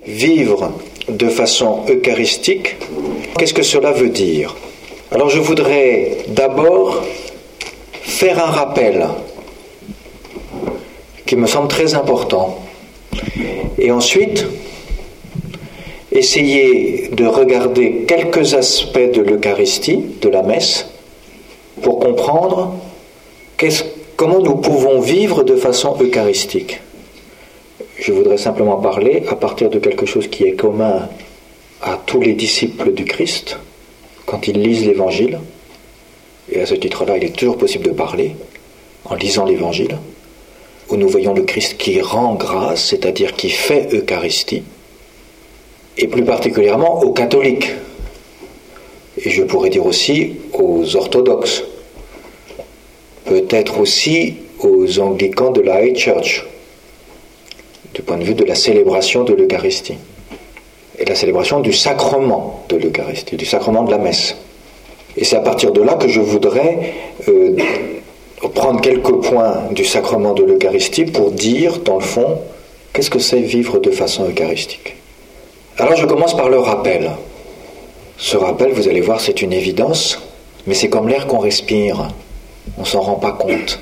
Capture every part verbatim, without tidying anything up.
vivre de façon eucharistique, qu'est-ce que cela veut dire? Alors je voudrais d'abord faire un rappel qui me semble très important, et ensuite essayer de regarder quelques aspects de l'Eucharistie, de la messe, pour comprendre qu'est-ce, comment nous pouvons vivre de façon eucharistique. Je voudrais simplement parler à partir de quelque chose qui est commun à tous les disciples du Christ, quand ils lisent l'Évangile, et à ce titre-là, il est toujours possible de parler, en lisant l'Évangile, où nous voyons le Christ qui rend grâce, c'est-à-dire qui fait Eucharistie, et plus particulièrement aux catholiques, et je pourrais dire aussi aux orthodoxes, peut-être aussi aux anglicans de la High Church, du point de vue de la célébration de l'Eucharistie, et la célébration du sacrement de l'Eucharistie, du sacrement de la messe. Et c'est à partir de là que je voudrais euh, prendre quelques points du sacrement de l'Eucharistie pour dire, dans le fond, qu'est-ce que c'est vivre de façon eucharistique. Alors je commence par le rappel. Ce rappel, vous allez voir, c'est une évidence, mais c'est comme l'air qu'on respire, on ne s'en rend pas compte.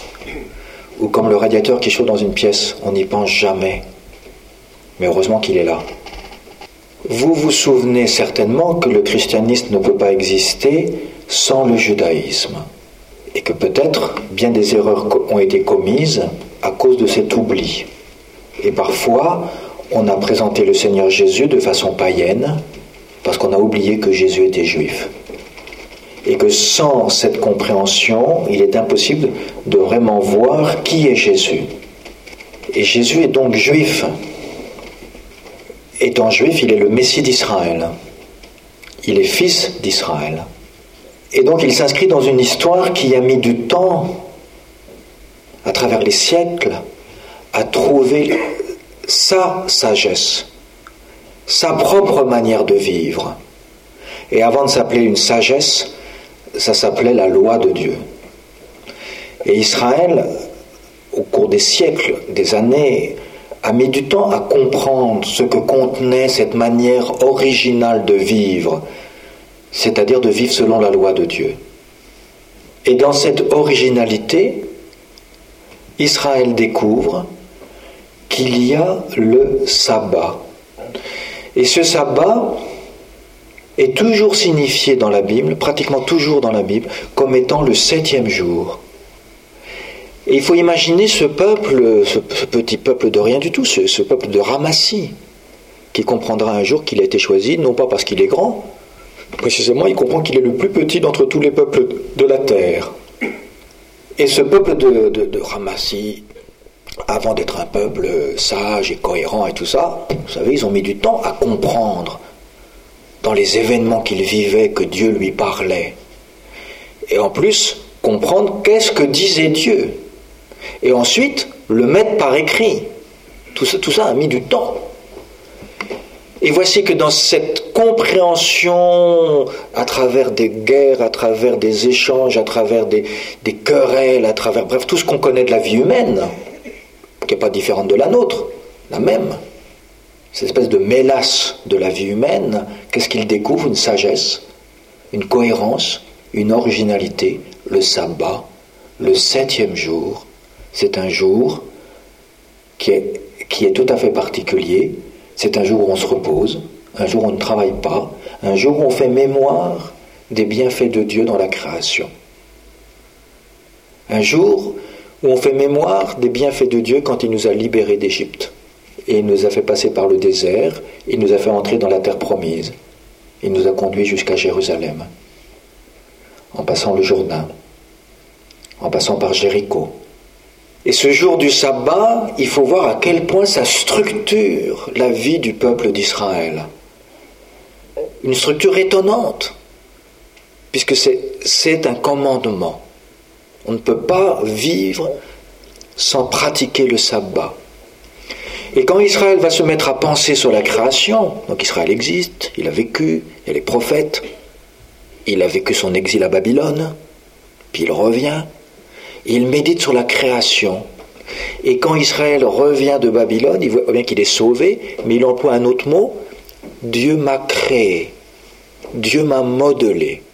Ou comme le radiateur qui chauffe dans une pièce, on n'y pense jamais. Mais heureusement qu'il est là. Vous vous souvenez certainement que le christianisme ne peut pas exister sans le judaïsme. Et que peut-être bien des erreurs ont été commises à cause de cet oubli. Et parfois, on a présenté le Seigneur Jésus de façon païenne, parce qu'on a oublié que Jésus était juif. Et que sans cette compréhension, il est impossible de vraiment voir qui est Jésus. Et Jésus est donc juif. Étant juif, il est le Messie d'Israël. Il est fils d'Israël. Et donc il s'inscrit dans une histoire qui a mis du temps, à travers les siècles, à trouver sa sagesse, sa propre manière de vivre. Et avant de s'appeler une sagesse, ça s'appelait la loi de Dieu. Et Israël, au cours des siècles, des années, a mis du temps à comprendre ce que contenait cette manière originale de vivre, c'est-à-dire de vivre selon la loi de Dieu. Et dans cette originalité, Israël découvre qu'il y a le sabbat. Et ce sabbat est toujours signifié dans la Bible, pratiquement toujours dans la Bible, comme étant le septième jour. Et il faut imaginer ce peuple, ce, ce petit peuple de rien du tout, ce, ce peuple de ramassis, qui comprendra un jour qu'il a été choisi, non pas parce qu'il est grand, précisément il comprend qu'il est le plus petit d'entre tous les peuples de la terre. Et ce peuple de, de, de ramassis, avant d'être un peuple sage et cohérent et tout ça, vous savez, ils ont mis du temps à comprendre dans les événements qu'il vivait que Dieu lui parlait. Et en plus, comprendre qu'est-ce que disait Dieu. Et ensuite, le mettre par écrit. Tout ça, tout ça a mis du temps. Et voici que dans cette compréhension, à travers des guerres, à travers des échanges, à travers des, des querelles, à travers, bref, tout ce qu'on connaît de la vie humaine, qui n'est pas différente de la nôtre, la même, cette espèce de mélasse de la vie humaine, qu'est-ce qu'il découvre? Une sagesse, une cohérence, une originalité, le sabbat, le septième jour. C'est un jour qui est, qui est tout à fait particulier. C'est un jour où on se repose, un jour où on ne travaille pas, un jour où on fait mémoire des bienfaits de Dieu dans la création. Un jour où on fait mémoire des bienfaits de Dieu quand il nous a libérés d'Égypte. Et il nous a fait passer par le désert, il nous a fait entrer dans la terre promise. Il nous a conduits jusqu'à Jérusalem, en passant le Jourdain, en passant par Jéricho. Et ce jour du sabbat, il faut voir à quel point ça structure la vie du peuple d'Israël. Une structure étonnante, puisque c'est, c'est un commandement. On ne peut pas vivre sans pratiquer le sabbat. Et quand Israël va se mettre à penser sur la création, donc Israël existe, il a vécu, il y a les prophètes, il a vécu son exil à Babylone, puis il revient, il médite sur la création. Et quand Israël revient de Babylone, il voit bien qu'il est sauvé, mais il emploie un autre mot, Dieu m'a créé, Dieu m'a modelé.